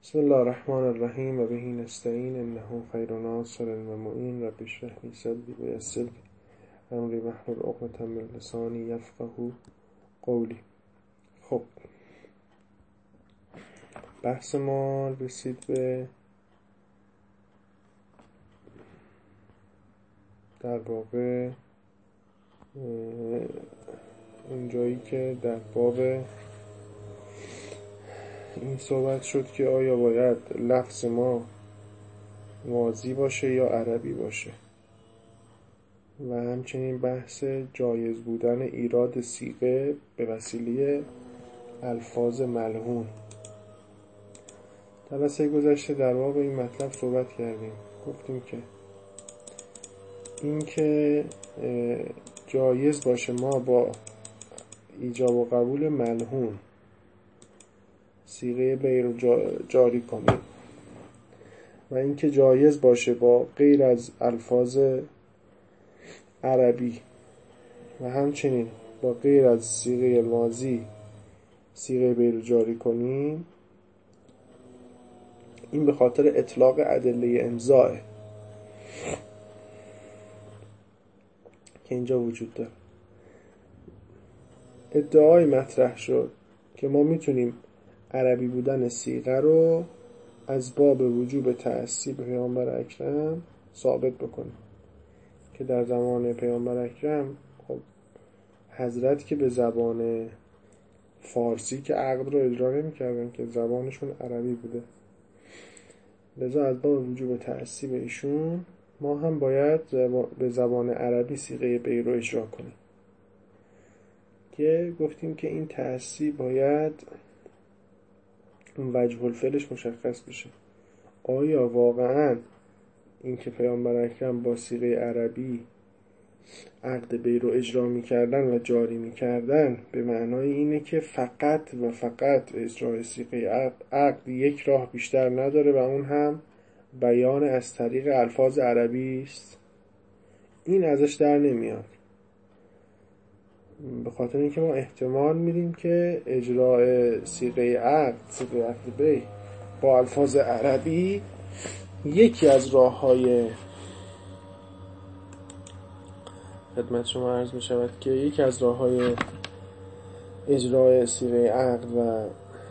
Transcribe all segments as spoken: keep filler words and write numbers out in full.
بسم الله الرحمن الرحیم و بهی نستعین انه خیر ناصر و معین. رب اشرح لی صدری و یسر لی امری واحلل عقدة من لسانی یفقهوا قولی. خب بحث ما رسید به در واقع اونجایی که در باب این صحبت شد که آیا باید لفظ ما ماضی باشه یا عربی باشه و همچنین بحث جایز بودن ایراد صیغه به وسیله الفاظ ملعون. در جلسه گذشته در باب این مطلب صحبت کردیم. گفتیم که این که جایز باشه ما با ایجاب و قبول ملعون صیغه بی رو جاری کنیم و اینکه جایز باشه با غیر از الفاظ عربی و همچنین با غیر از صیغه ماضی صیغه بی رو جاری کنیم، این به خاطر اطلاق ادله امضاء که اینجا وجود داره. ادعای مطرح شد که ما میتونیم عربی بودن صیغه رو از باب وجوب تأسی به پیامبر اکرم ثابت بکنیم که در زمان پیامبر اکرم خب حضرت که به زبان فارسی که عقد رو اجرا نمی‌کردن که زبانشون عربی بوده، لذا از باب وجوب تأسی به ایشون ما هم باید به زبان عربی صیغه بی رو اجرا کنیم که گفتیم که این تأسی باید اون وجه الفعلش مشخص بشه. آیا واقعاً این که پیامبر اکرم با صیغه عربی عقد بی رو اجرا می‌کردن و جاری می‌کردن به معنای اینه که فقط و فقط اجرای صیغه عقد, عقد یک راه بیشتر نداره و اون هم بیان از طریق الفاظ عربی است؟ این ازش در نمیاد، به خاطر اینکه ما احتمال میدیم که اجرای صیغه عقد صیغه عقد بی با الفاظ عربی یکی از راه‌های خدمت شما عرض می شود که یکی از راه‌های اجرای صیغه عقد و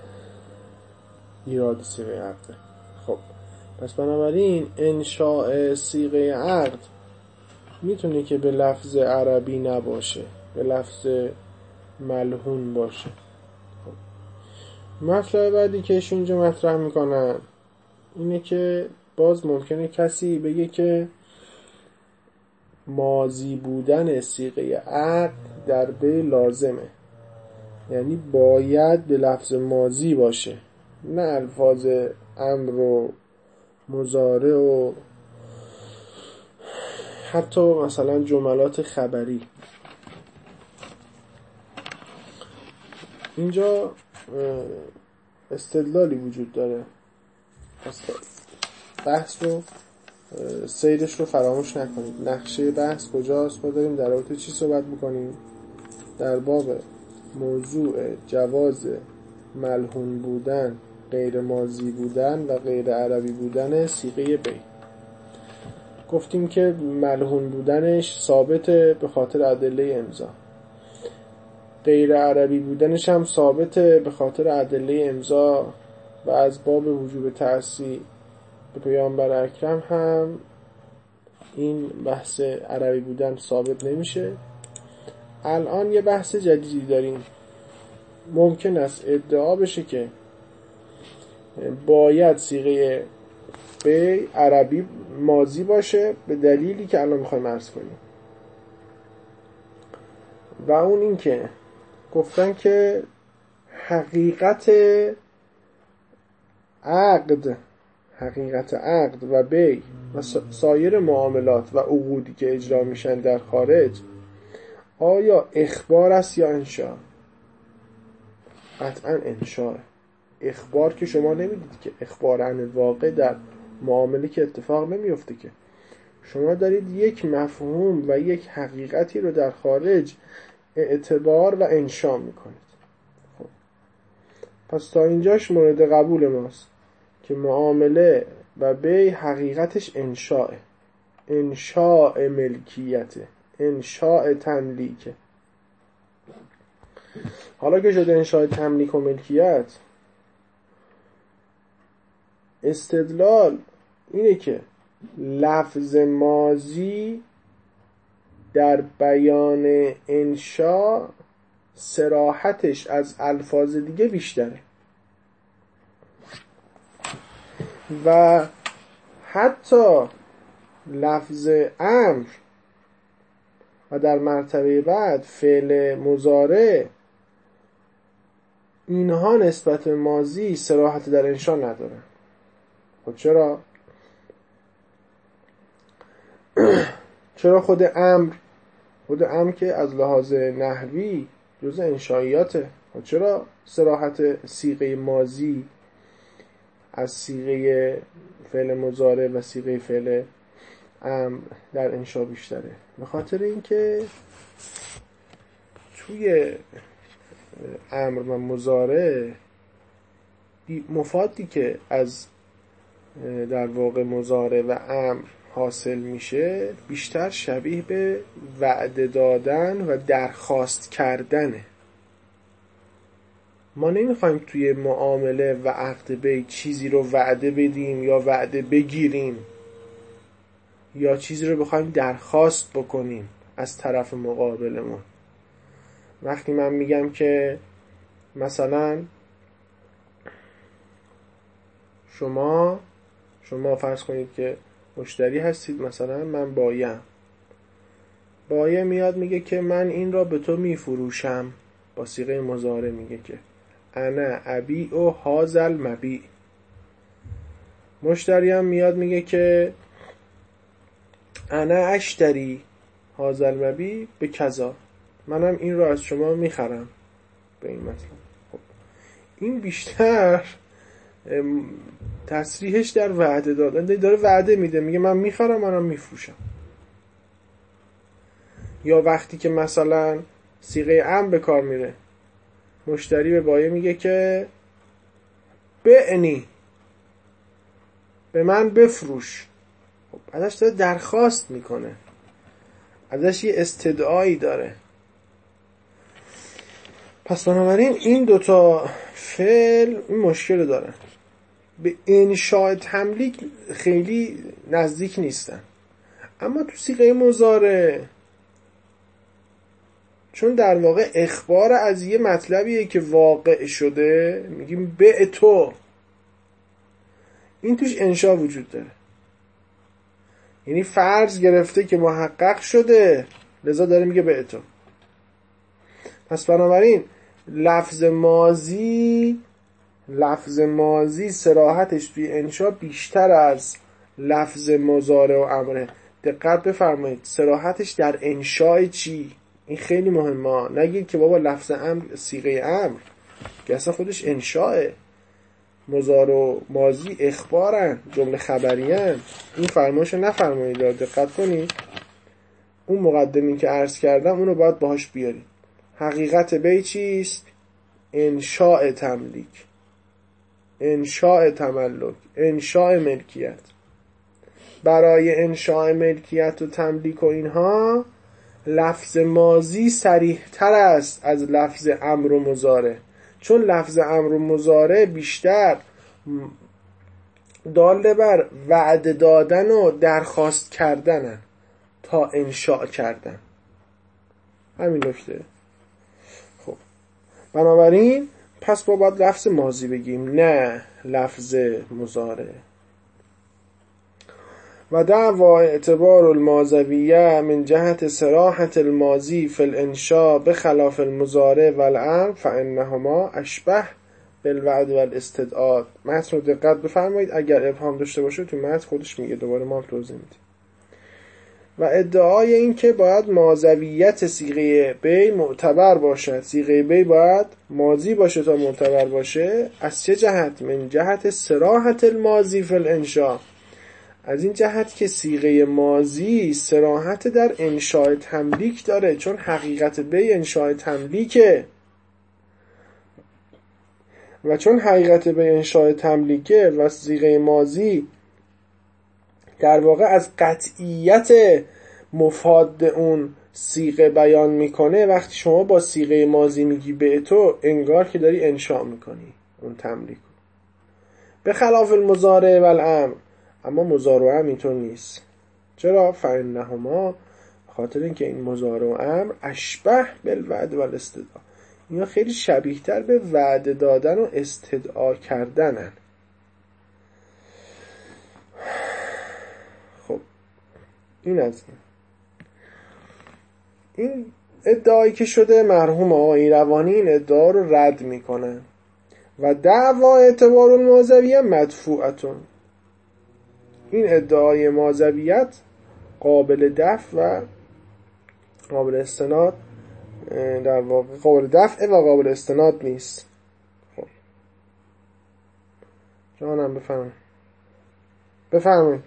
ایراد صیغه عقد. خب پس بنابراین انشاء صیغه عقد میتونه که به لفظ عربی نباشه، به لفظ ملعون باشه. خب مطلب بعدی که ایشون اینجا مطرح میکنن اینه که باز ممکنه کسی بگه که ماضی بودن صیغه عقد در بی لازمه، یعنی باید به لفظ ماضی باشه، نه الفاظ امر و مضارع و حتی مثلا جملات خبری. اینجا استدلالی وجود داره، بحث رو سیرش رو فراموش نکنید. نقشه بحث کجاست؟ ما داریم در رابطه چی صحبت میکنیم؟ در باب موضوع جواز ملعون بودن، غیر ماضی بودن و غیر عربی بودن صیغه بی. گفتیم که ملعون بودنش ثابته به خاطر ادله امضا، غیر عربی بودنش هم ثابته به خاطر ادله امضا و از باب وجوب تأسی به پیامبر اکرم هم این بحث عربی بودن ثابت نمیشه. الان یه بحث جدیدی داریم. ممکن است ادعا بشه که باید صیغه بی عربی ماضی باشه به دلیلی که الان میخوایم عرض کنیم، و اون این که گفتن که حقیقت عقد حقیقت عقد و بی و سایر معاملات و عقودی که اجرا میشن در خارج آیا اخبار است یا انشاء؟ قطعا انشاء. اخبار که شما نمیدید که اخبار عن واقع در معامله که اتفاق نمیفته، که شما دارید یک مفهوم و یک حقیقتی رو در خارج اعتبار و انشاء میکنید. خب پس تا اینجاش مورد قبول ماست که معامله و بی حقیقتش انشاءه، انشاء ملکیته، انشاء تملیکه. حالا که شده انشاء تملیک و ملکیت، استدلال اینه که لفظ ماضی در بیان انشاء صراحتش از الفاظ دیگه بیشتره و حتی لفظ امر و در مرتبه بعد فعل مضارع، اینها نسبت به ماضی صراحت در انشاء ندارن. خب چرا؟ چرا خود امر خود امر که از لحاظ نحوی جزء انشائیاته، خب چرا صراحت صیغه ماضی از صیغه فعل مضارع و صیغه فعل امر در انشاء بیشتره؟ به خاطر اینکه توی امر و مضارع مفادی که از در واقع مضارع و امر حاصل میشه بیشتر شبیه به وعده دادن و درخواست کردنه. ما نمیخوایم توی معامله و عقد بی چیزی رو وعده بدیم یا وعده بگیریم یا چیزی رو بخوایم درخواست بکنیم از طرف مقابلمون. وقتی من میگم که مثلا شما شما فرض کنید که مشتری هستید، مثلا من بایم بایه میاد میگه که من این را به تو میفروشم، با صیغه مضارع میگه که انا ابیع و هازل مبیع. مشتری هم میاد میگه که انا اشتری هازل مبیع به کذا، منم این را از شما میخرم به این مطلب. خب این بیشتر تصریحش در وعده دادن، داره وعده میده، میگه من میخرم منم میفروشم. یا وقتی که مثلا صیغه امر به کار میره، مشتری به بایع میگه که بعنی، به من بفروش. خب ازش داره درخواست میکنه، ازش یه استدعایی داره. پس بنابراین این دوتا فعل این مشکل داره، به انشاء تملیک خیلی نزدیک نیستن. اما تو صیغه مضارع چون در واقع اخبار از یه مطلبیه که واقع شده، میگیم به تو، این توش انشاء وجود داره، یعنی فرض گرفته که محقق شده، لذا داره میگه به تو. پس بنابراین لفظ ماضی لفظ ماضی صراحتش توی انشاء بیشتر از لفظ مضارع و امره. دقت بفرمایید، صراحتش در انشاء چی؟ این خیلی مهمه. نگید که بابا لفظ امر صیغه امر که اصلا خودش انشاءه، مضارع و ماضی اخبارن، جمله خبریان. این فرمایشو نفرمایید، دقت کنید. اون مقدمی که عرض کردم اونو باید باهاش بیارید. حقیقت بی چیست؟ انشاء تملیک، انشاء تملک، انشاء ملکیت. برای انشاء ملکیت و تملیک و اینها لفظ ماضی صریح تر است از لفظ امر و مضارع، چون لفظ امر و مضارع بیشتر دال بر وعده دادن و درخواست کردن تا انشاء کردن. همین نکته. خب بنابراین پس با باید لفظ ماضی بگیم، نه لفظ مضارع. و دعوا اعتبار الماضویه من جهت صراحت الماضی فی الانشاء بخلاف المضارع والامر فانهما اشبه بالوعد والاستدعاء. متن رو دقت بفرمایید، اگر ابهام داشته باشه تو متن خودش میگه، دوباره ما هم توضیح میدیم. و ادعای این که باید ماضویت صیغه بی معتبر باشد، صیغه بی باید ماضی باشه تا معتبر باشه، از چه جهت؟ من جهت صراحت الماضی فی الانشاء، از این جهت که صیغه ماضی صراحت در انشاء تملیک داره، چون حقیقت بی انشاء تملیکه. و چون حقیقت به انشاء تملیکه و صیغه ماضی در واقع از قطعیت مفاد اون صیغه بیان میکنه، وقتی شما با صیغه ماضی میگی به تو، انگار که داری انشاء میکنی اون تملیک. به خلاف المضارع و الامر، اما مضارع هم اینطور نیست. چرا؟ فإنهما، خاطر اینکه این مضارع و امر اشبه بالوعد و الاستدعا، اینا خیلی شبیه تر به وعده دادن و استدعا کردنن. خب این از این این ادعایی که شده، مرحوم آقای ایروانی این ادعا رو رد میکنن و دعوا اعتبار الموضویه مدفوعتون. این ادعای موضویت قابل دفع و قابل استناد، در واقع قابل دفع و قابل استناد نیست. خب جانم بفرمایید بفرمایید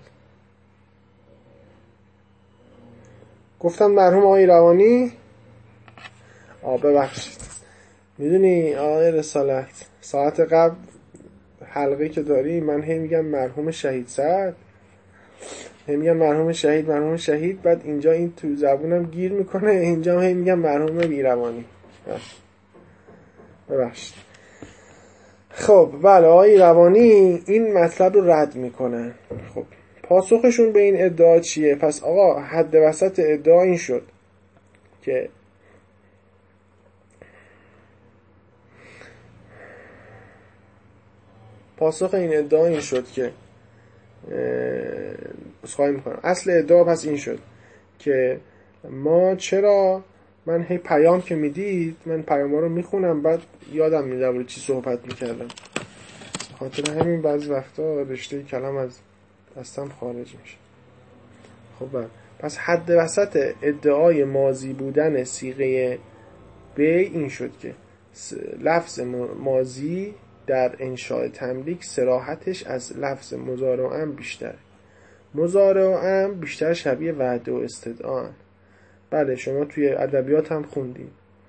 گفتم مرحوم آقای ایروانی. آه ببخشید، میدونی آقای رسالت، ساعت قبل حلقه که داری من هی میگم مرحوم شهید سعد، هی میگم مرحوم شهید مرحوم شهید، بعد اینجا این تو زبونم گیر میکنه، اینجا هی میگم مرحوم ایروانی. ببخشید. خب بله، آقای ایروانی این مطلب رو رد میکنه. خب پاسخشون به این ادعا چیه؟ پس آقا حد وسط ادعا این شد که پاسخ این ادعا این شد که بسخواهی میکنم اصل ادعا پس این شد که ما چرا، من هی پیام که میدید من پیام ها رو میخونم بعد یادم میده بود چی صحبت میکردم، خاطر همین بعض وقتا رشته کلام از دستم خارج میشه. خب بله، پس حد وسط ادعای ماضی بودن صیغه بی این شد که لفظ ماضی در انشاء تملیک صراحتش از لفظ مضارع و امر بیشتره. مضارع و امر بیشتر شبیه وعده و استدعا. بله شما توی ادبیات هم خوندید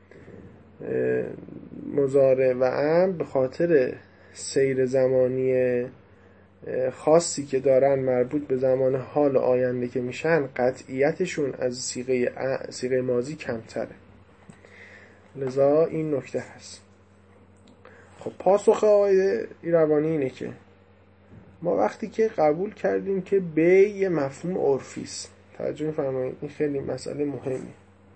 مضارع و امر به خاطر سیر زمانی خاصی که دارن مربوط به زمان حال آینده که میشن، قطعیتشون از صیغه صیغه ماضی کمتره، لذا این نکته هست. خب پاسخ آقای ایروانی اینه که ما وقتی که قبول کردیم که بی یه مفهوم عرفی است، توجه می‌فرمایید این خیلی مسئله مهمی،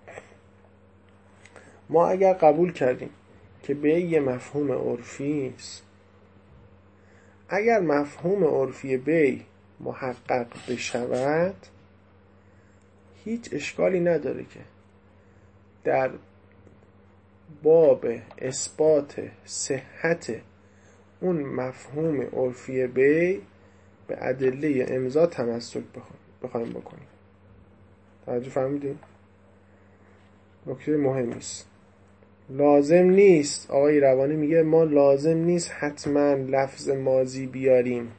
ما اگر قبول کردیم که بی یه مفهوم عرفی است، اگر مفهوم عرفی بی محقق بشود، هیچ اشکالی نداره که در باب اثبات صحت اون مفهوم عرفی بی به ادله امضا تمسک بخوایم بکنیم. توجه فهمیدین؟ نکته مهمی است. لازم نیست، آقای روانی میگه ما لازم نیست حتما لفظ ماضی بیاریم،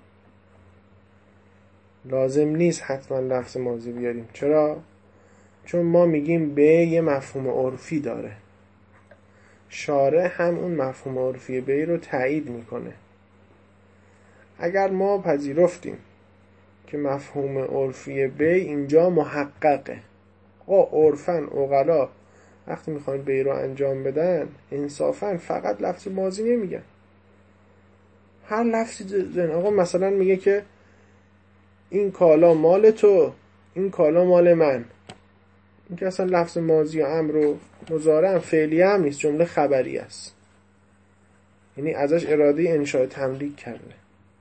لازم نیست حتما لفظ ماضی بیاریم. چرا؟ چون ما میگیم به یه مفهوم عرفی داره، شارع هم اون مفهوم عرفی بی رو تایید میکنه. اگر ما پذیرفتیم که مفهوم عرفی بی اینجا محققه، آقا عرفن عقلا وقتی میخوان بی رو انجام بدن انصافا فقط لفظ ماضی نمیگن، هر لفظی دارن. آقا مثلا میگه که این کالا مال تو، این کالا مال من، این که اصلا لفظ ماضی و امر و مضارع هم فعلی هم نیست، جمله خبری است، یعنی ازش اراده انشاء تملیک کرده.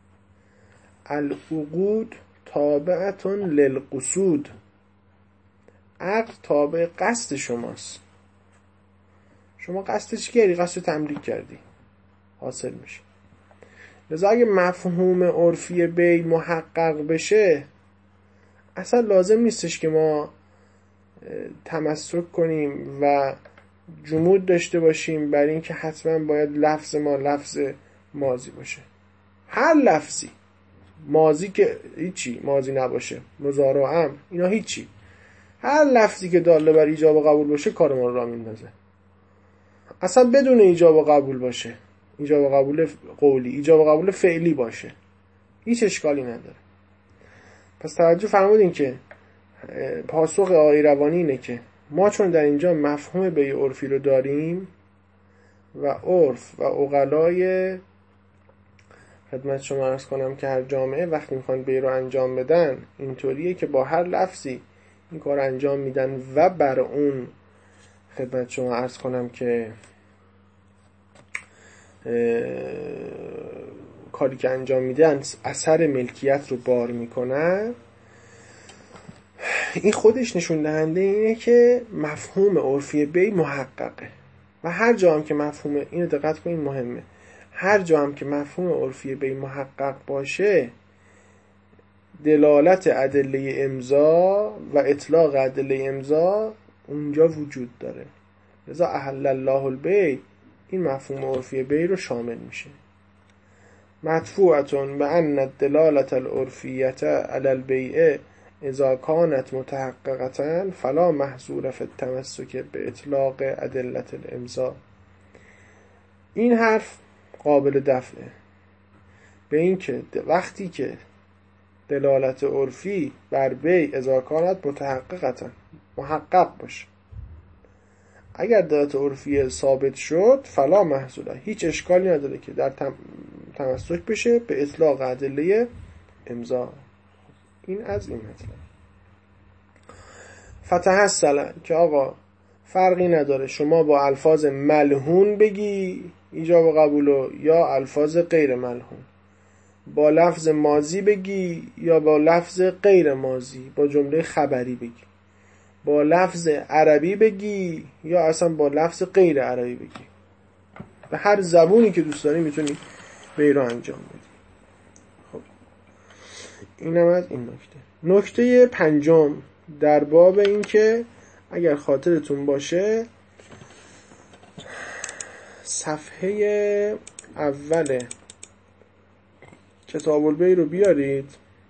العقود تابعتون للقصود، عقد تابع قصد شماست، شما قصد چی کردی؟ قصد تملیک کردی، حاصل میشه. لذا اگه مفهوم عرفی بی محقق بشه، اصلا لازم نیستش که ما تمسک کنیم و جمود داشته باشیم بر این که حتما باید لفظ ما لفظ ماضی باشه. هر لفظی، ماضی که هیچی ماضی نباشه، مضارع و امر اینا هیچی، هر لفظی که داله بر ایجاب و قبول باشه کار ما رو راه میندازه. اصلا بدون ایجاب و قبول باشه ایجاب و قبول قولی، ایجاب و قبول فعلی باشه، هیچ اشکالی نداره. پس توجه فرمودین که پاسخ آقای روانی اینه که ما چون در اینجا مفهوم بیع عرفی رو داریم و عرف و عقلای خدمت شما عرض کنم که هر جامعه وقتی میخوان بیع رو انجام بدن اینطوریه که با هر لفظی این کار انجام میدن و بر اون خدمت شما عرض کنم که کاری که انجام میدن اثر ملکیت رو بار میکنن. این خودش نشون دهنده اینه که مفهوم عرفی بیع محققه و هر جا هم که مفهوم، اینو دقت کنین مهمه، هر جا هم که مفهوم عرفی بیع محقق باشه دلالت ادله امضا و اطلاق ادله امضا اونجا وجود داره. لذا احل الله البیع این مفهوم عرفی بیع رو شامل میشه. مدفوعتون به ان الدلالت العرفیت علی البیع اذا کانت متحققة فلا محظور فی التمسک به اطلاق ادله الامضا. این حرف قابل دفعه به این که وقتی که دلالت عرفی بر بیع اذا کانت متحققة محقق باشه، اگر دلالت عرفی ثابت شد فلا محظور، هیچ اشکالی نداره که در تم... تمسک بشه به اطلاق ادله امضا. این از این مطلب. فتحصل که آقا فرقی نداره شما با الفاظ ملحون بگی ایجاب و قبولو یا الفاظ غیر ملحون، با لفظ ماضی بگی یا با لفظ غیر ماضی، با جمله خبری بگی، با لفظ عربی بگی یا اصلا با لفظ غیر عربی بگی، به هر زبونی که دوست داری میتونی بیع رو انجام بدی. خب اینم از این نکته. نکته پنجم در باب این که اگر خاطرتون باشه صفحه اول کتاب البیع رو بیارید،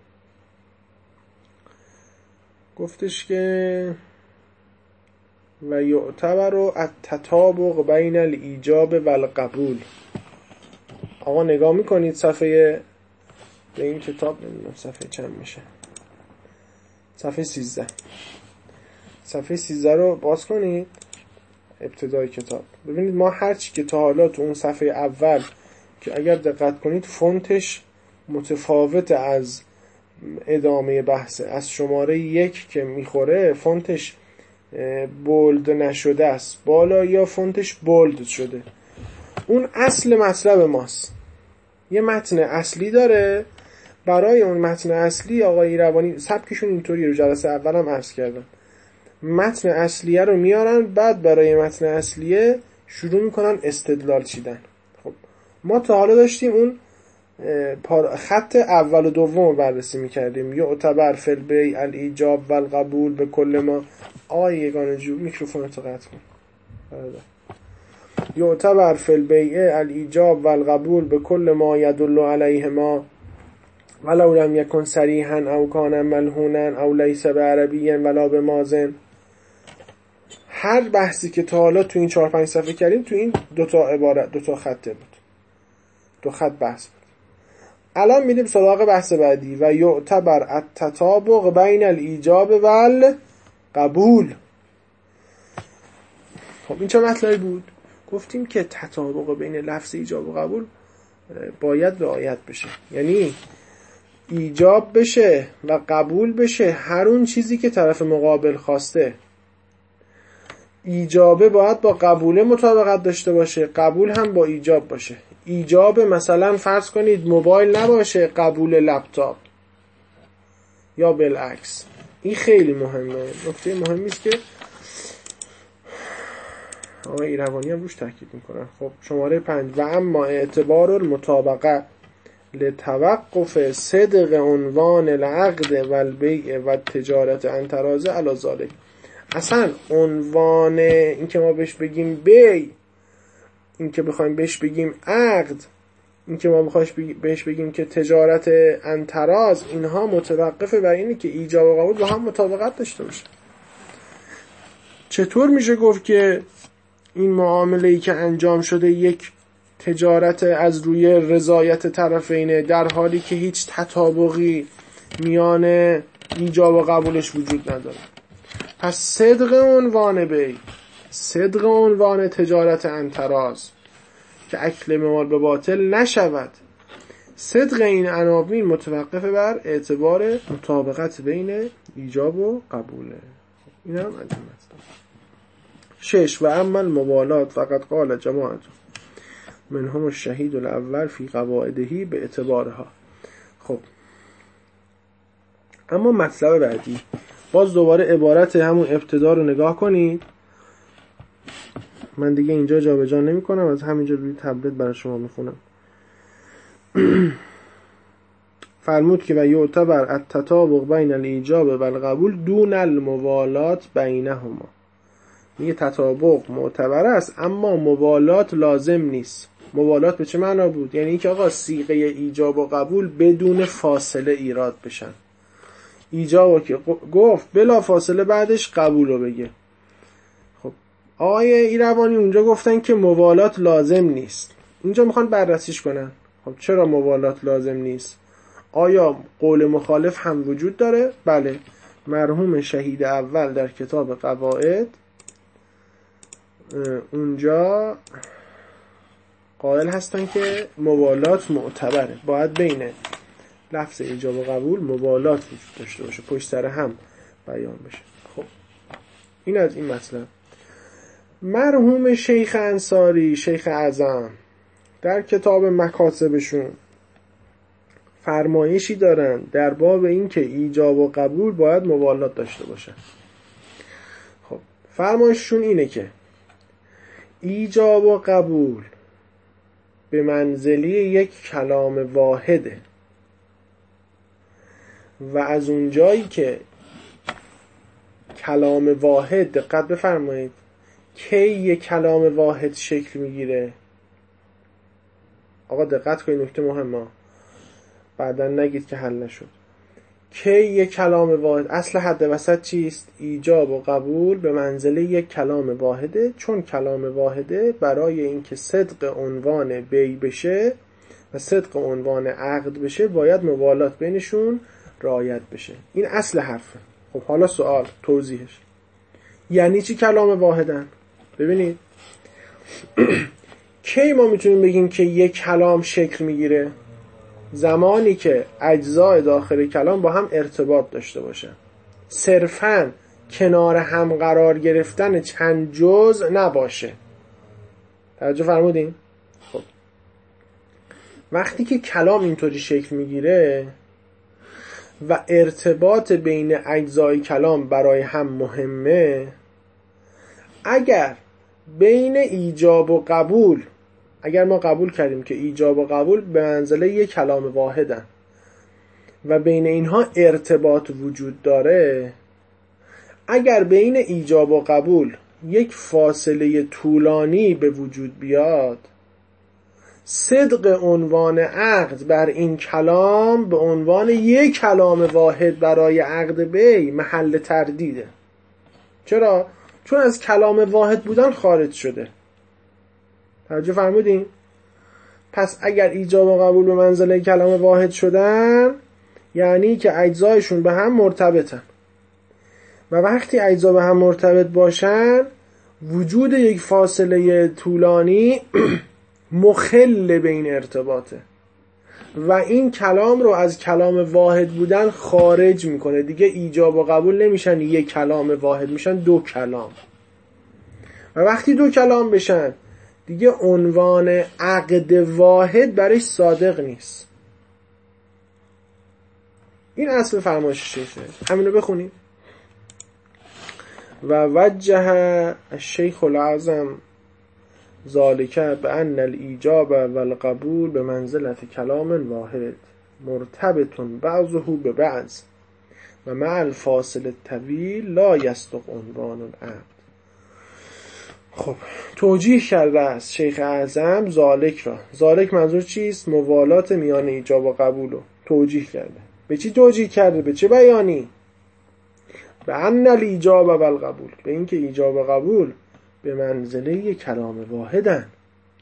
گفتش که و یعتبر التطابق بین الایجاب و القبول. آقا نگاه میکنید صفحه به این کتاب، نمیدونم صفحه چند میشه، صفحه سیزده، صفحه سیزده رو باز کنید ابتدای کتاب. ببینید ما هرچی که تا حالا تو اون صفحه اول که اگر دقت کنید فونتش متفاوت از ادامه بحثه، از شماره یک که میخوره فونتش بولد نشده است، بالا یا فونتش بولد شده. اون اصل مطلب ماست. یه متن اصلی داره، برای اون متن اصلی آقای روانی سبکشون اینطوری رو جلسه اولم عرض کردم، متن اصلیه رو میارن بعد برای متن اصلیه شروع میکنن استدلال چیدن. خب ما تا حالا داشتیم اون خط اول و دوم رو بررسی میکردیم، یعتبر فی البیع الایجاب و القبول به کل ما. آقای یگانه جو میکروفون رو قطع کن. یعتبر فی البیع الایجاب و القبول به کل ما یدل علیه ما ولو لم یکن صریحا او کان ملحونا او لیس بعربی ولا بمازن. هر بحثی که تا حالا تو این چهار پنج صفحه کردیم تو این دوتا عبارت دوتا خطه بود، دو خط بحث بود. الان میریم سراغ بحث بعدی و یعتبر التطابق بین الایجاب و القبول. خب این چه مطلبی بود؟ گفتیم که تطابق بین لفظ ایجاب و قبول باید رعایت بشه، یعنی ایجاب بشه و قبول بشه هر اون چیزی که طرف مقابل خواسته. ایجابه باید با قبول مطابقت داشته باشه، قبول هم با ایجاب باشه. ایجاب مثلا فرض کنید موبایل نباشه، قبول لپتاپ، یا بالعکس. این خیلی مهمه، نکته مهمی است که آقای ایروانی هم روش تاکید میکنن. خب شماره پنج و اما اعتبار المطابقه لتوقف صدق عنوان العقد و البیع و تجارت عن تراضی علی ذلک. اصلا عنوان این که ما بهش بگیم بیع، این که بخوایم بهش بگیم عقد، این که ما بخوایم بهش بگیم که تجارت عن تراض، اینها متوقفه بر اینه که ایجاب و قبول با هم مطابقت داشته باشه. چطور میشه گفت که این معامله‌ای که انجام شده یک تجارت از روی رضایت طرفینه، در حالی که هیچ تطابقی میان ایجاب و قبولش وجود نداره. پس صدق عنوان بی، صدق عنوان تجارت انتراز که اکل مال به باطل نشود، صدق این عناوین متوقف بر اعتبار مطابقت بین ایجاب و قبوله. این هم از این مطلب. شش و اما الموالات فقط قال جماعت منهم الشهید الاول فی قواعدهی به اعتبارها. خب اما مطلب بعدی، باز دوباره عبارت همون ابتدا رو نگاه کنید. من دیگه اینجا جابجا نمی کنم، از همینجا روی تبلت برای شما میخونم. فرمود که و یعتبر التطابق بین الایجاب و القبول دون الموالات بینهما. میگه تطابق معتبر است اما موالات لازم نیست. موالات به چه معنا بود؟ یعنی که آقا صیغه ایجاب و قبول بدون فاصله ایراد بشن. ایجاب که گفت بلا فاصله بعدش قبول رو بگه. خب آقای ایروانی اونجا گفتن که موالات لازم نیست، اینجا میخوان بررسیش کنن. خب چرا موالات لازم نیست؟ آیا قول مخالف هم وجود داره؟ بله، مرحوم شهید اول در کتاب قواعد اونجا قائل هستن که موالات معتبره، باید بین لفظ ایجاب و قبول موالات وجود داشته باشه، پشت سر هم بیان بشه. خب این از این مطلب. مرحوم شیخ انصاری، شیخ اعظم، در کتاب مکاتبشون فرمایشی دارن در باب این که ایجاب و قبول باید موالات داشته باشه. خب فرمایششون اینه که ایجاب و قبول به منزله یک کلام واحده و از اونجایی که کلام واحد، دقت بفرمایید، کی یک کلام واحد شکل میگیره؟ آقا دقت کنید، نکته مهمه، بعدا نگید که حل نشد. کی یک کلام واحد، اصل حد وسط چیست؟ ایجاب و قبول به منزله یک کلام واحده، چون کلام واحده برای اینکه صدق عنوان بی بشه و صدق عنوان عقد بشه باید موالات بینشون رعایت بشه. این اصل حرفه. خب حالا سوال، توضیحش یعنی چی کلام واحدن؟ ببینید کی ما میتونیم بگیم که یک کلام شکل میگیره؟ زمانی که اجزای داخل کلام با هم ارتباط داشته باشه، صرفاً کنار هم قرار گرفتن چند جزء نباشه. توجه فرمودین؟ خب وقتی که کلام اینطوری شکل میگیره و ارتباط بین اجزای کلام برای هم مهمه، اگر بین ایجاب و قبول، اگر ما قبول کردیم که ایجاب و قبول به منزله یک کلام واحدن و بین اینها ارتباط وجود داره، اگر بین ایجاب و قبول یک فاصله طولانی به وجود بیاد، صدق عنوان عقد بر این کلام به عنوان یک کلام واحد برای عقد بی محل تردیده. چرا؟ چون از کلام واحد بودن خارج شده. توجه فرمودین؟ پس اگر ایجاب و قبول به منزله کلام واحد شدن، یعنی که اجزایشون به هم مرتبطن و وقتی اجزا به هم مرتبط باشن، وجود یک فاصله طولانی مخل به این ارتباطه و این کلام رو از کلام واحد بودن خارج میکنه. دیگه ایجاب و قبول نمیشن یک کلام واحد، میشن دو کلام و وقتی دو کلام بشن دیگه عنوان عقد واحد برش صادق نیست. این اصل فرمایش شیخه، همینو بخونید. و وجه الشیخ الاعظم ذالک بأن الایجاب والقبول به منزلت کلام واحد مرتبط بعضه به بعض و مع الفاصل الطویل لا یصدق عنوان العقد. خب توجیه کرده است شیخ اعظم ذالک را. ذالک منظور چیست؟ موالات میان ایجاب و قبول رو توجیه کرده. به چی توجیه کرده؟ به چه بیانی؟ به ان الایجاب و القبول، به اینکه ایجاب و قبول به منزله یک کلام واحدن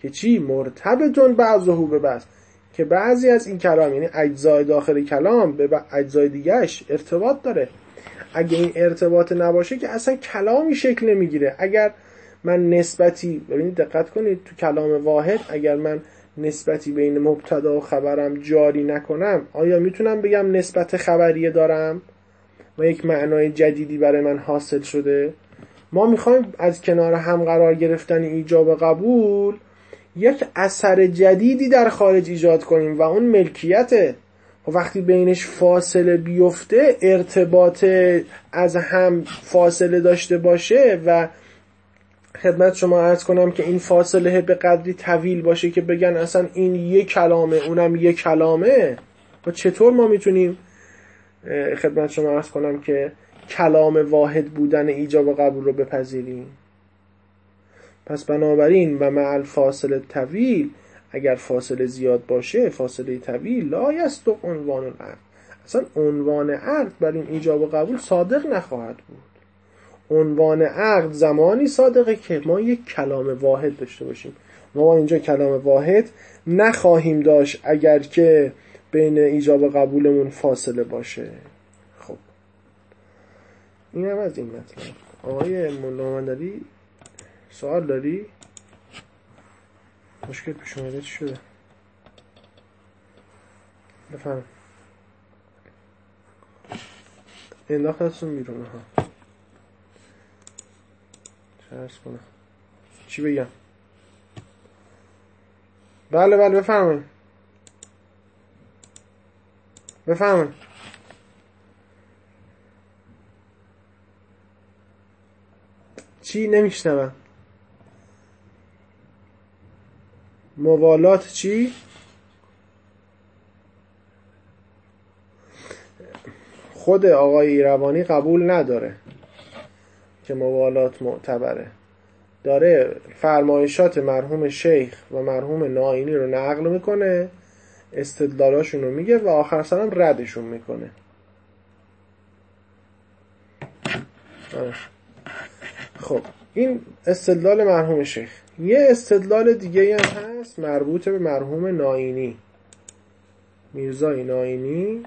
که چی؟ مرتبطون بعضه به بعض، که بعضی از این کلام یعنی اجزای داخل کلام به اجزای دیگهش ارتباط داره. اگه این ارتباط نباشه که اصلا کلامی شکل نمیگیره. اگر من نسبتی، ببینید دقت کنید، تو کلام واحد اگر من نسبتی بین مبتدا و خبرم جاری نکنم، آیا میتونم بگم نسبت خبریه دارم و یک معنای جدیدی برای من حاصل شده؟ ما میخوایم از کنار هم قرار گرفتن ایجاب و قبول یک اثر جدیدی در خارج ایجاد کنیم و اون ملکیته. و وقتی بینش فاصله بیفته، ارتباط از هم فاصله داشته باشه و خدمت شما عرض کنم که این فاصله به قدری طویل باشه که بگن اصلا این یک کلامه اونم یک کلامه، و چطور ما میتونیم خدمت شما عرض کنم که کلام واحد بودن ایجاب و قبول رو بپذیریم؟ پس بنابراین و مع الفاصله طویل، اگر فاصله زیاد باشه، فاصله طویل، لا یصدق عنوان العقد، اصلا عنوان عقد بر این ایجاب و قبول صادق نخواهد بود. عنوان عقد زمانی صادقه که ما یک کلام واحد داشته باشیم. ما اینجا کلام واحد نخواهیم داشت اگر که بین ایجاب و قبولمون فاصله باشه. خب این هم از این مطلب. آقای مولامندری سوال داری؟ مشکل پیش اومده چی شده؟ بفهم. انداختتون بیرون ها. چه عرض کنم؟ چی بگم؟ بله بله بفرمایید. بفرمایید. چی نمیشنوم؟ موالات چی؟ خود آقای ایروانی قبول نداره که موالات معتبره. داره فرمایشات مرحوم شیخ و مرحوم ناینی رو نقل میکنه، استدلالاشون رو میگه و آخر سرم ردشون میکنه. خب این استدلال مرحوم شیخ. یه استدلال دیگه هم هست مربوط به مرحوم ناینی، میرزای ناینی،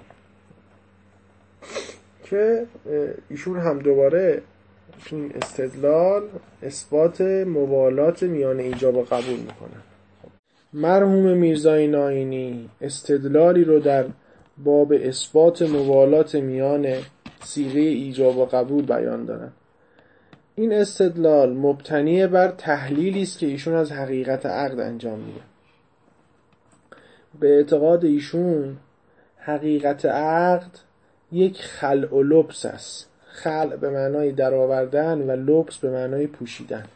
که ایشون هم دوباره این استدلال اثبات موالات میان ایجاب و قبول میکنه. مرحوم میرزای ناینی استدلالی رو در باب اثبات موالات میان صیغه ایجاب و قبول بیان دارن. این استدلال مبتنی بر تحلیلی است که ایشون از حقیقت عقد انجام میده. به اعتقاد ایشون حقیقت عقد یک خلع و لبس است. خلع به معنای درآوردن و لبس به معنای پوشیدن.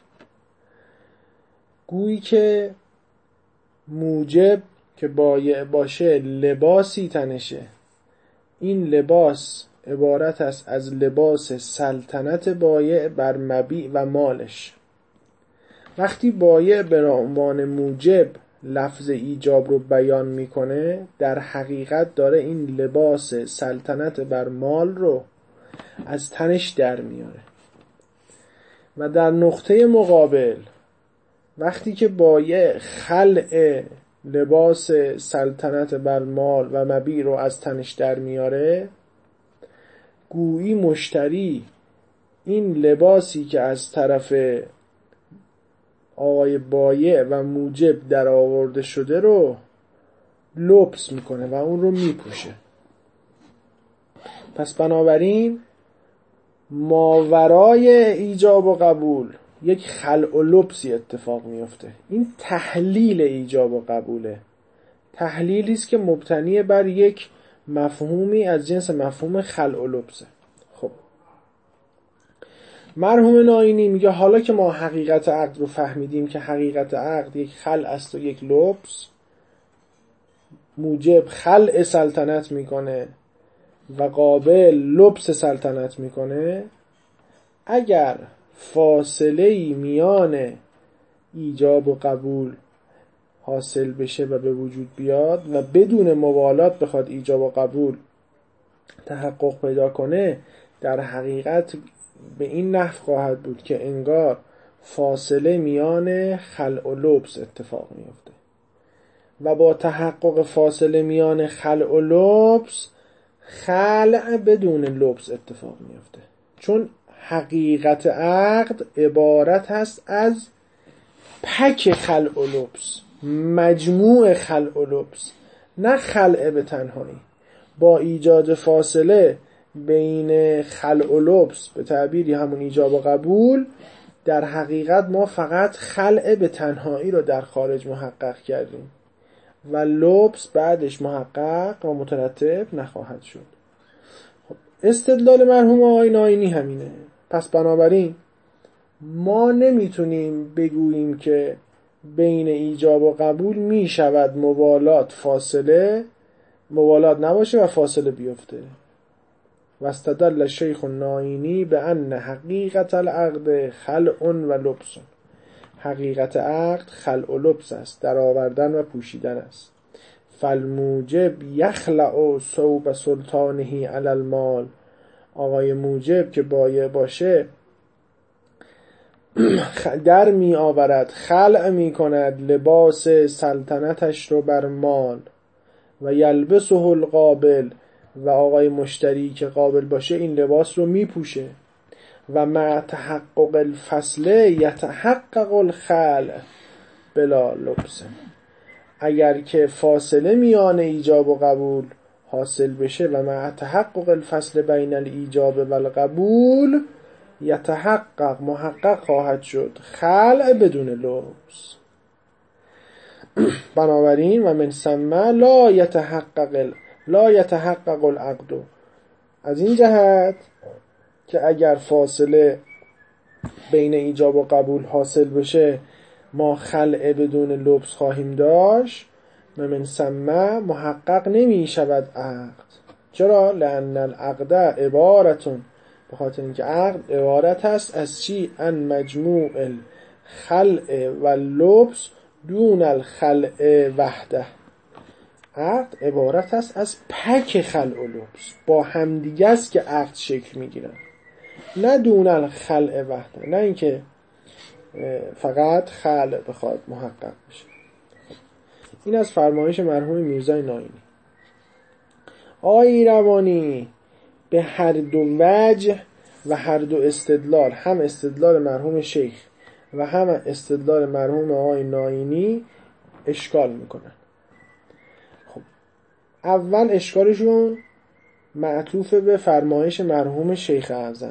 گویی که موجب که بایع باشه لباسی تنشه، این لباس عبارت است از لباس سلطنت بایع بر مبیع و مالش. وقتی بایع به عنوان موجب لفظ ایجاب رو بیان میکنه، در حقیقت داره این لباس سلطنت بر مال رو از تنش در میاره. و در نقطه مقابل وقتی که بایع خلع لباس سلطنت بر مال و مبیع رو از تنش در میاره، گویی مشتری این لباسی که از طرف آقای بایع و موجب در آورده شده رو لبس میکنه و اون رو میپوشه. پس بنابراین ماورای ایجاب و قبول یک خلع و لبسی اتفاق میفته. این تحلیل ایجاب و قبوله. تحلیلی است که مبتنی بر یک مفهومی از جنس مفهوم خلع و لبسه. خب مرحوم ناینی میگه حالا که ما حقیقت عقد رو فهمیدیم که حقیقت عقد یک خلع است و یک لبس، موجب خلع سلطنت میکنه و قابل لبس سلطنت میکنه، اگر فاصله‌ای میان ایجاب و قبول حاصل بشه و به وجود بیاد و بدون موالات بخواد ایجاب و قبول تحقق پیدا کنه، در حقیقت به این نحو خواهد بود که انگار فاصله میان خلع و لبس اتفاق میفته و با تحقق فاصله میان خلع و لبس خلع بدون لبس اتفاق میفته، چون حقیقت عقد عبارت هست از پک خلع و لبس، مجموع خلع و لبس، نه خلع به تنهایی. با ایجاد فاصله بین خلع و لبس، به تعبیری همون ایجاب و قبول، در حقیقت ما فقط خلع به تنهایی رو در خارج محقق کردیم و لبس بعدش محقق و مترتب نخواهد شد. خب استدلال مرحوم آقای ناینی همینه. پس بنابراین ما نمیتونیم بگوییم که بین ایجاب و قبول میشود موالات فاصله موالات نباشه و فاصله بیفته. و استدل شیخ ناینی به ان حقیقت العقد خلع و لبس. حقیقت عقد خلع و لبس است، در آوردن و پوشیدن است. فالموجب یخلع ثوب سلطانه علی المال. آقای موجب که بایع باشه در می آورد، خلع می کند لباس سلطنتش رو بر مال. و یلبسه القابل. و آقای مشتری که قابل باشه این لباس رو می پوشه. و مع تحقق الفصل یتحقق الخلع بلا لبس. اگر که فاصله میان ایجاب و قبول حاصل بشه و مع تحقق الفصل بین الایجاب و القبول یتحقق محقق خواهد شد خلع بدون لبس. بنابراین و من ثم لا یتحقق لا یتحقق العقد. از این جهت که اگر فاصله بین ایجاب و قبول حاصل بشه ما خلع بدون لبس خواهیم داشت و من ثم محقق نمی شود عقد. چرا؟ لأن العقد عبارتون، به خاطر اینکه عقد عبارت است از چی؟ ان مجموع الخلع و لبس دون الخلع وحده. عقد عبارت است از پک خلع و لبس، با همدیگه است که عقد شکل میگیرن، نه دون الخلع وحده، نه اینکه فقط خلع بخواد محقق بشه. این از فرمایش مرحوم میرزای ناینی. آقای ایروانی به هر دو وجه و هر دو استدلال، هم استدلال مرحوم شیخ و هم استدلال مرحوم آقای ناینی، اشکال میکنن. خب اول اشکالشون معطوف به فرمایش مرحوم شیخ اعظم.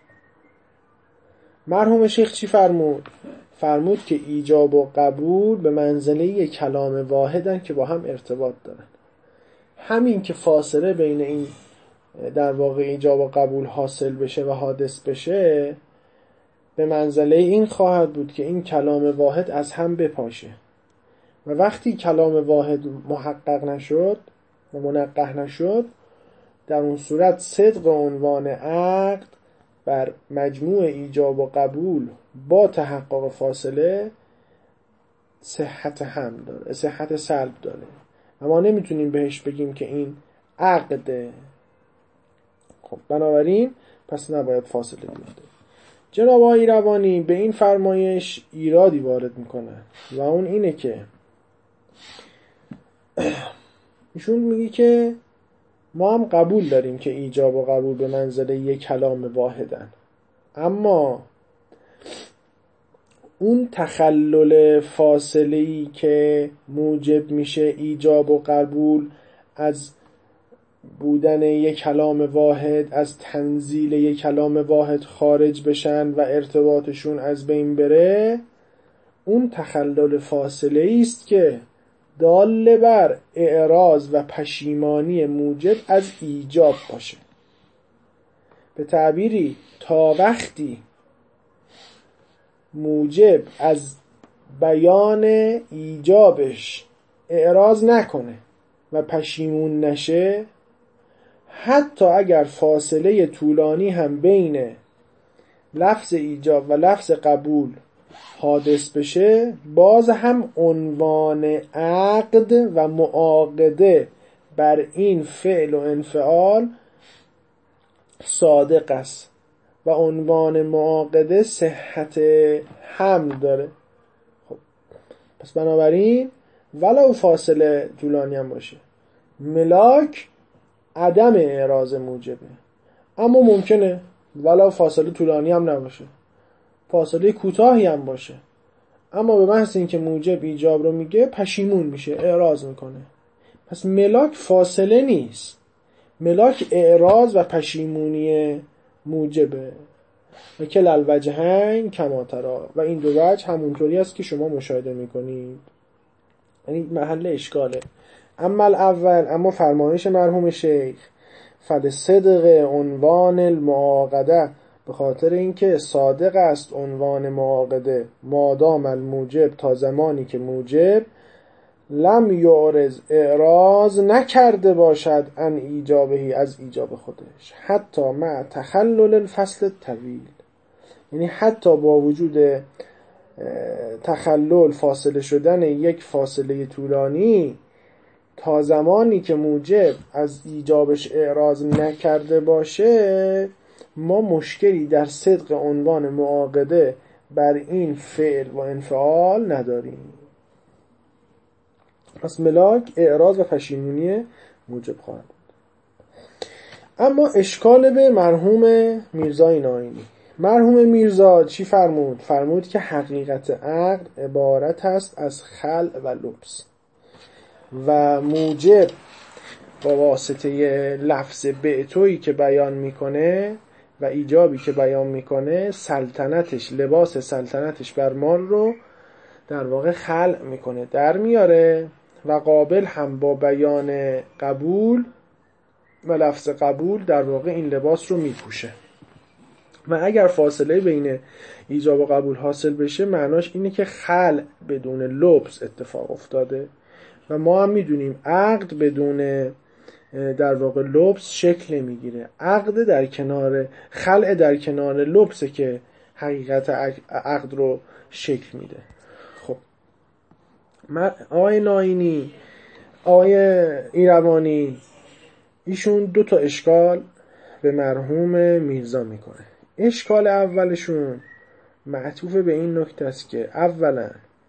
مرحوم شیخ چی فرمود؟ فرمود که ایجاب و قبول به منزله یک کلام واحدن که با هم ارتباط دارن. همین که فاصله بین این در واقع ایجاب و قبول حاصل بشه و حادث بشه به منزله این خواهد بود که این کلام واحد از هم بپاشه و وقتی کلام واحد محقق نشد و منقح نشد در اون صورت صدق عنوان عقد بر مجموع ایجاب و قبول با تحقق فاصله صحت هم داره، صحت سلب داره و ما نمیتونیم بهش بگیم که این عقده. خب بنابراین پس نباید فاصله بیفته. جناب آقای روانی به این فرمایش ایرادی وارد میکنه و اون اینه که ایشون میگه که ما هم قبول داریم که ایجاب و قبول به منزله یک کلام واحدن، اما اون تخلل فاصله‌ای که موجب میشه ایجاب و قبول از بودن یک کلام واحد، از تنزیل یک کلام واحد خارج بشن و ارتباطشون از بین بره، اون تخلل فاصله‌ای است که دال بر اعراض و پشیمانی موجب از ایجاب باشه. به تعبیری تا وقتی موجب از بیان ایجابش اعراض نکنه و پشیمون نشه، حتی اگر فاصله طولانی هم بین لفظ ایجاب و لفظ قبول حادث بشه، باز هم عنوان عقد و معاقده بر این فعل و انفعال صادق است و عنوان معاقده صحت حمل داره. خب پس بنابراین ولو فاصله طولانی هم باشه، ملاک عدم اعراض موجبه، اما ممکنه ولو فاصله طولانی هم نباشه، فاصله کوتاهی هم باشه، اما به محض اینکه موجب ایجاب رو میگه پشیمون میشه، اعراض میکنه. پس ملاک فاصله نیست، ملاک اعراض و پشیمونی موجبه. و کل الوجهین کما تری، و این دو وجه همونطوری است که شما مشاهده میکنید. یعنی محل اشکاله. اما الاول، اما فرمایش مرحوم شیخ، فلصدق عنوان المعاقده، به خاطر اینکه صادق است عنوان معاقده، مادام الموجب، تا زمانی که موجب لم یعرض، اعراض نکرده باشد، ان ایجابهی، از ایجاب خودش، حتی مع تخلل الفصل طویل، یعنی حتی با وجود تخلل، فاصله شدن یک فاصله طولانی، تا زمانی که موجب از ایجابش اعراض نکرده باشه، ما مشکلی در صدق عنوان معاقده بر این فعل و انفعال نداریم. پس ملاک اعراض و پشیمونی موجب خواهد بود. اما اشکال به مرحوم میرزای ناینی. مرحوم میرزا چی فرمود؟ فرمود که حقیقت عقد عبارت است از خلع و لبس، و موجب با واسطه لفظ بعتویی که بیان میکنه و ایجابی که بیان میکنه، سلطنتش، لباس سلطنتش بر مال رو در واقع خلع میکنه، در میاره، و قابل هم با بیان قبول و لفظ قبول در واقع این لباس رو میپوشه. و اگر فاصله بین ایجاب و قبول حاصل بشه، معناش اینه که خلع بدون لبس اتفاق افتاده. و ما هم میدونیم عقد بدون در واقع لبس شکل نمیگیره. عقد در کنار خلع، در کنار لبسه که حقیقت عقد رو شکل میده. خب آقای ناینی، آقای ایروانی، ایشون دو تا اشکال به مرحوم میرزا میکنه. اشکال اولشون معطوف به این نکته است که اولا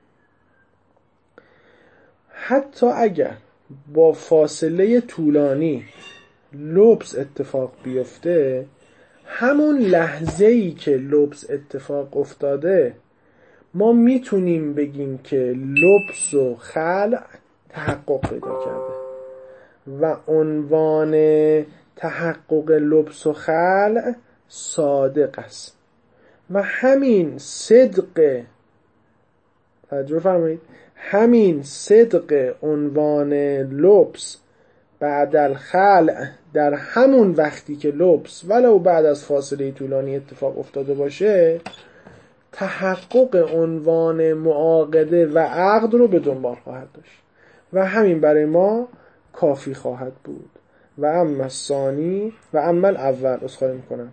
حتی اگر با فاصله طولانی لبس اتفاق بیفته، همون لحظه‌ای که لبس اتفاق افتاده ما میتونیم بگیم که لبس و خلع تحقق پیدا کرده و عنوان تحقق لبس و خلع صادق است. و همین صدق، توجه فرمایید، همین صدق عنوان لبس بعد الخلع در همون وقتی که لبس ولو بعد از فاصله طولانی اتفاق افتاده باشه، تحقق عنوان معاقده و عقد رو به دنبال خواهد داشت و همین برای ما کافی خواهد بود. و اما الثانی و اما الاول، اسخای میکنم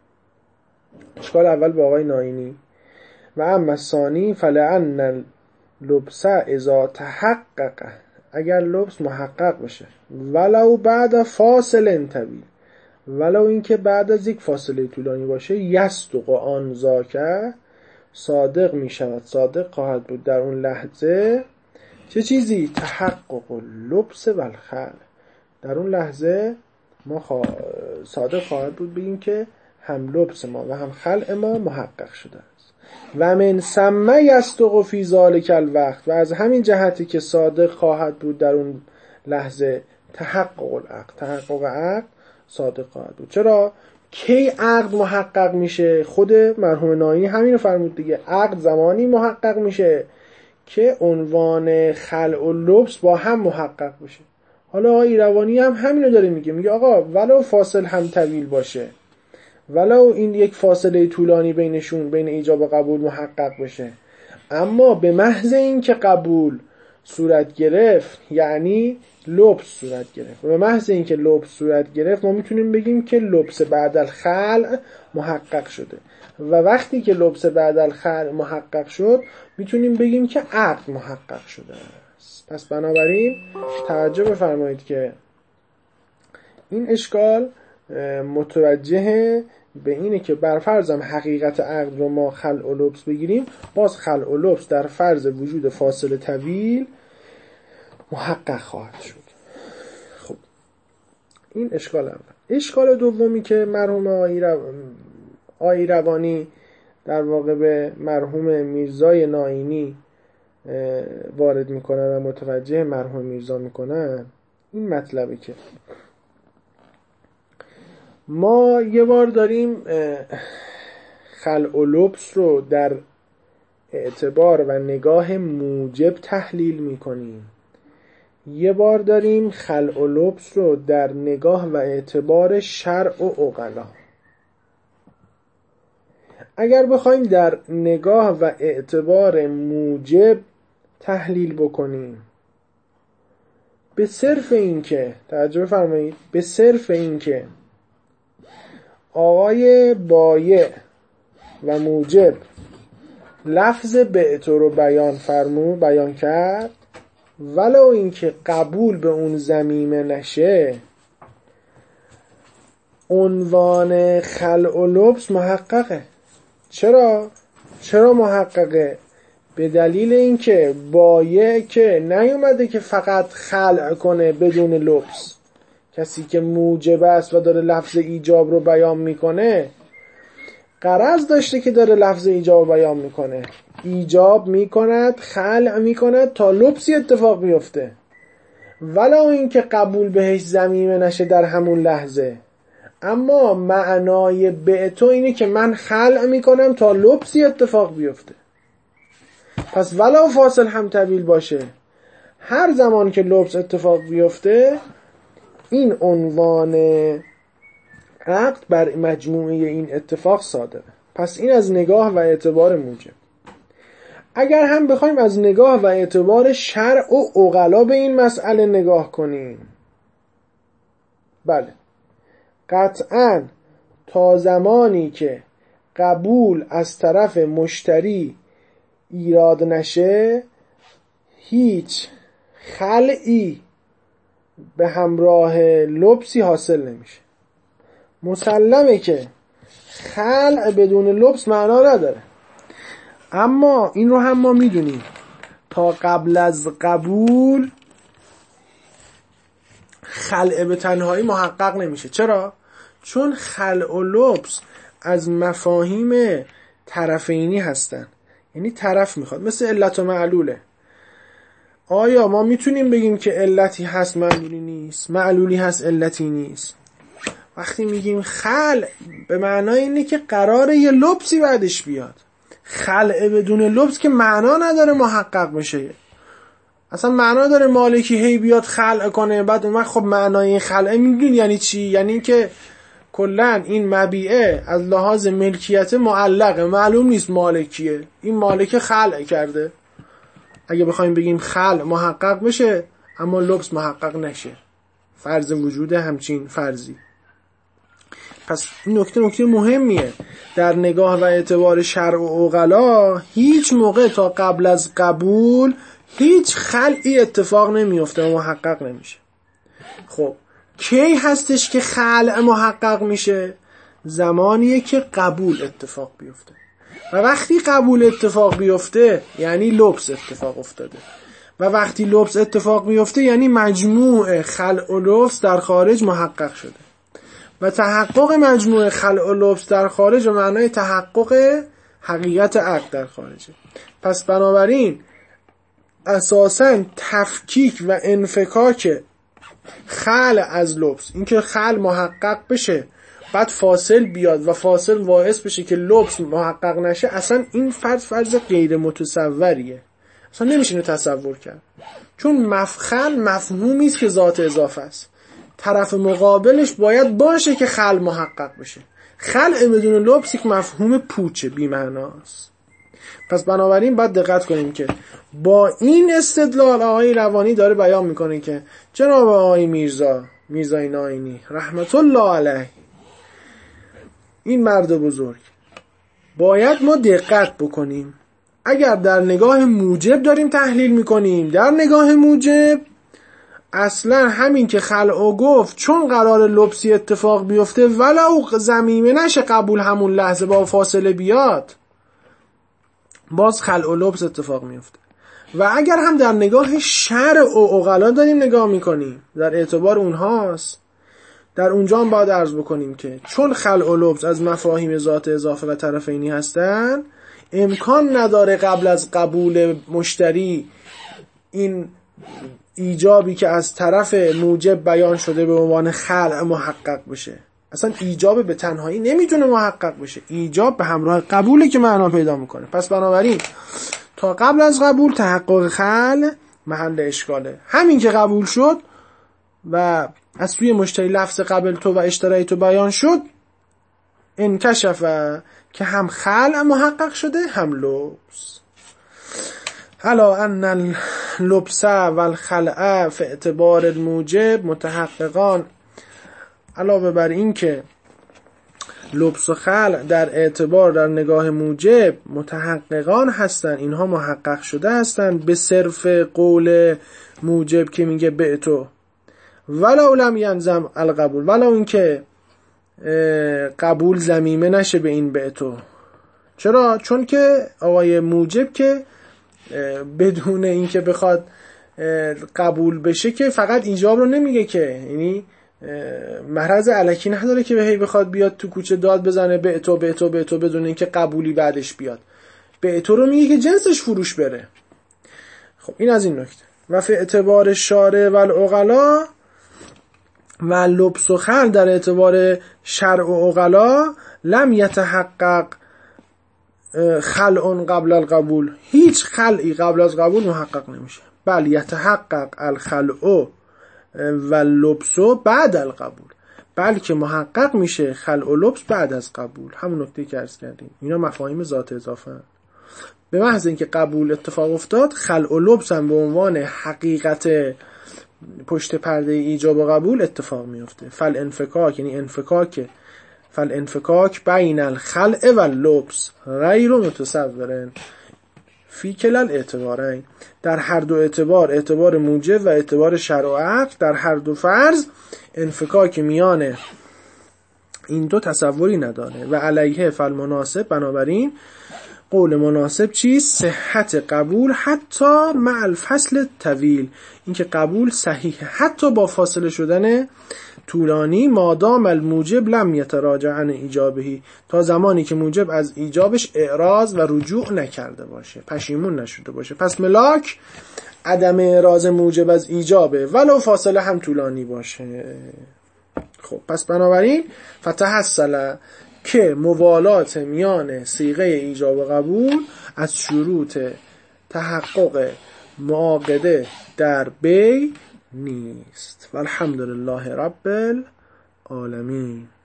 اشکال اول با آقای ناینی، و اما الثانی فلأن لبس اذا تحقق، اگر لبس محقق بشه، ولو بعد فاصله طویل، ولو اینکه بعد از یک فاصله طولانی باشه، یصدق آن ذاک، صادق می شود، صادق خواهد بود در اون لحظه. چه چیزی؟ تحقق لبس و الخلع. در اون لحظه ما خوا... صادق خواهد بود بگیم که هم لبس ما و هم خلع ما محقق شده است. و من ثم یصدق فی ذلک الوقت، و از همین جهتی که صادق خواهد بود در اون لحظه تحقق العقد، تحقق عقد صادق خواهد بود. چرا؟ کی عقد محقق میشه؟ خود مرحوم ناینی همین رو فرمود دیگه. عقد زمانی محقق میشه که عنوان خلع و لبس با هم محقق بشه. حالا آقای ایروانی هم همین رو داره میگه، میگه آقا ولو فاصل هم طویل باشه، ولو این یک فاصله طولانی بینشون، بین ایجاب و قبول محقق بشه، اما به محض این که قبول صورت گرفت، یعنی لبس صورت گرفت، و به محض این که لبس صورت گرفت ما میتونیم بگیم که لبس بعد الخلع محقق شده. و وقتی که لبس بعد الخلع محقق شد میتونیم بگیم که عقد محقق شده است. پس بنابراین توجه بفرمایید که این اشکال متوجه به اینه که بر فرضم حقیقت عقد رو ما خلع و لبس بگیریم، باز خلع و لبس در فرض وجود فاصله طویل محقق خواهد شد. خب این اشکال اول. اشکال دومی که مرحوم آقای رو... آقای روانی در واقع به مرحوم میرزای نائینی وارد میکنن و متوجه مرحوم میرزا میکنن این مطلبه که ما یه بار داریم خلع و لبس رو در اعتبار و نگاه موجب تحلیل میکنیم، یه بار داریم خلع و لبس رو در نگاه و اعتبار شرع و عقلا. اگر بخوایم در نگاه و اعتبار موجب تحلیل بکنیم، به صرف این که توجه فرمایید، به صرف این که آقای بایع و موجب لفظ بعت رو بیان فرمود، بیان کرد، ولو این که قبول به اون ضمیمه نشه، عنوان خلع و لبس محققه. چرا؟ چرا محققه؟ به دلیل اینکه بایع که نیومده که فقط خلع کنه بدون لبس، کسی که موجب است و داره لفظ ایجاب رو بیان میکنه غرض داشته که داره لفظ ایجاب رو بیان میکنه، ایجاب میکند، خلع میکند تا لبسی اتفاق بیفته، ولو اینکه قبول بهش ضمیمه نشه در همون لحظه. اما معنای بعتو اینه که من خلع میکنم تا لبسی اتفاق بیفته. پس ولو فاصل هم طویل باشه، هر زمان که لبس اتفاق بیفته این عنوان عقد بر مجموعه این اتفاق صادره. پس این از نگاه و اعتبار موجب. اگر هم بخوایم از نگاه و اعتبار شرع و عقلا به این مسئله نگاه کنیم، بله قطعاً تا زمانی که قبول از طرف مشتری ایراد نشه، هیچ خلعی به همراه لبسی حاصل نمیشه. مسلمه که خلع بدون لبس معنا نداره، اما این رو هم ما میدونیم تا قبل از قبول خلع به تنهایی محقق نمیشه. چرا؟ چون خلع و لبس از مفاهیم طرفینی هستن، یعنی طرف میخواد، مثل علت و معلوله. آیا ما میتونیم بگیم که علتی هست معلولی نیست، معلولی هست علتی نیست؟ وقتی میگیم خلع به معنای اینه که قراره یه لبسی بعدش بیاد. خلع بدون لبس که معنا نداره محقق بشه. اصلا معنا داره مالکی هی بیاد خلع کنه بعد اون وقت خب معنای این خلع میدونی یعنی چی؟ یعنی که کلن این مبیعه از لحاظ ملکیت معلقه، معلوم نیست مالکیه، این مالک خلع کرده. اگه بخوایم بگیم خلع محقق بشه اما لبس محقق نشه، فرض وجود همچین فرضی. پس این نکته نکته مهمیه. در نگاه و اعتبار شرع و عقلا هیچ موقع تا قبل از قبول هیچ خلعی اتفاق نمیفته و محقق نمیشه. خب کی هستش که خلع محقق میشه؟ زمانیه که قبول اتفاق بیفته. و وقتی قبول اتفاق بیفته یعنی لبس اتفاق افتاده، و وقتی لبس اتفاق بیفته یعنی مجموع خلع و لبس در خارج محقق شده. و تحقق مجموع خلع و لبس در خارج و معنای تحقق حقیقت عقد در خارجه. پس بنابراین اساساً تفکیک و انفکاک خلع از لبس، اینکه خلع محقق بشه بعد فاصل بیاد و فاصل باعث بشه که لبس محقق نشه، اصلا این فرض فرض غیر متصوریه، اصلا نمیشه اینو تصور کرد. چون مفخل مفهومی است که ذات اضافه است، طرف مقابلش باید باشه که خلع محقق بشه. خلع بدون لبس یک مفهوم پوچه، بی معناست. پس بنابراین باید دقت کنیم که با این استدلال آقای روانی داره بیان میکنه که جناب آقای میرزا میرزای نائینی رحمت الله علیه، این مرد بزرگ، باید ما دقت بکنیم. اگر در نگاه موجب داریم تحلیل میکنیم، در نگاه موجب اصلا همین که خلع گفت چون قرار لبسی اتفاق بیفته ولو ضمیمه نشه قبول همون لحظه با فاصله بیاد، باز خلع و لبس اتفاق میفته. و اگر هم در نگاه شرع و عقلا داریم نگاه میکنیم، در اعتبار اونهاست، در اونجا هم باید عرض بکنیم که چون خلع و لبس از مفاهیم ذات اضافه و طرفینی هستن، امکان نداره قبل از قبول مشتری این ایجابی که از طرف موجب بیان شده به عنوان خلع محقق بشه. اصلا ایجاب به تنهایی نمیتونه محقق بشه، ایجاب به همراه قبوله که معنا پیدا میکنه. پس بنابراین تا قبل از قبول تحقق خلع محل اشکاله. همین که قبول شد و از سوی مشتری لفظ قبل تو و اشترای تو بیان شد، انکشفه که هم خلع محقق شده هم لبس. حالا ان اللبس و الخلع فی اعتبار الموجب متحققان، علاوه بر این که لبس و خلع در اعتبار در نگاه موجب متحققان هستن، اینها محقق شده هستن به صرف قول موجب که میگه بعتو ولو لم ینزم القبول، ولو این که قبول ضمیمه نشه به این بعتو. چرا؟ چون که آقای موجب که بدون این که بخواد قبول بشه که فقط ایجاب رو نمیگه که، یعنی محرز الکی نداره که به هی بخواد بیاد تو کوچه داد بزنه بعتو بعتو بعتو بدون اینکه قبولی بعدش بیاد. بعتو رو میگه که جنسش فروش بره. خب این از این نکته. و فی اعتبار شارع و العقلا و لبس و خلع در اعتبار شرع و عقلا لم یتحقق خلع قبل القبول، هیچ خلعی قبل از قبول محقق نمیشه، بل یتحقق الخلع و لبس بعد القبول، بلکه محقق میشه خلع و لبس بعد از قبول. همون نکته که عرض کردیم، اینا مفاهیم ذات اضافه هست. به محض اینکه قبول اتفاق افتاد، خلع و لبس هم به عنوان حقیقت پشت پرده ایجاب و قبول اتفاق میفته. فل انفکاک، یعنی انفکاک فل انفکاک بین الخلع و اللبس غیر متصورن فی کلال اعتبارین، در هر دو اعتبار، اعتبار موجب و اعتبار شرع و عقل، در هر دو فرض انفکاک میان این دو تصوری نداره. و علیه فالمناسب، بنابراین قول مناسب چیست؟ صحت قبول حتی مع الفصل طویل، اینکه قبول صحیح حتی با فاصله شدن طولانی، مادام الموجب لم یتراجع عن ایجابهی، تا زمانی که موجب از ایجابش اعراض و رجوع نکرده باشه، پشیمون نشده باشه. پس ملاک عدم اعراض موجب از ایجابه ولو فاصله هم طولانی باشه. خب پس بنابراین فتحصل که موالات میان صیغه ایجاب و قبول از شروط تحقق معاقده در بی نیست. والحمدلله رب العالمین.